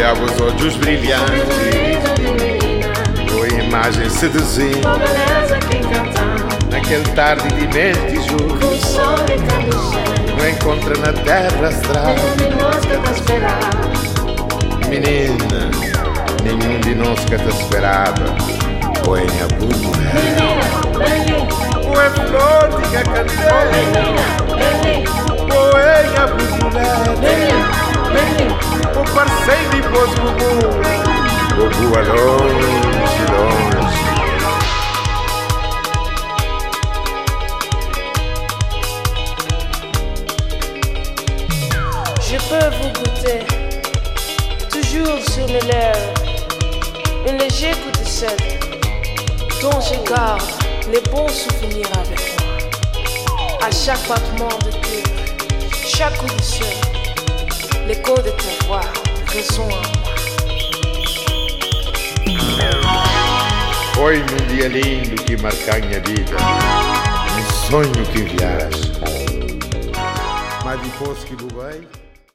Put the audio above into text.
olhava os olhos brilhantes, tua imagem seduzente, com beleza que encantava, naquele tarde de mês de julho, com o sol incandescente, não encontra na terra astral. nenhum de nós que te esperava. Menina, nenhum de nós que te esperava. Poenha bonita, Menina, bem poe flor de oh cacandé, menina, bem poenha bonita, bem o parceiro de pôs Gugu a longe, longe. Je peux vous goûter, toujours sur mes lèvres, un léger coup de sel, dont je garde les bons souvenirs avec moi. À chaque battement de cœur, chaque coup de sel, l'écho de ta voix résonne en moi. Foi num dia lindo que marca a minha vida, um sonho que viaja. Mas depois que voei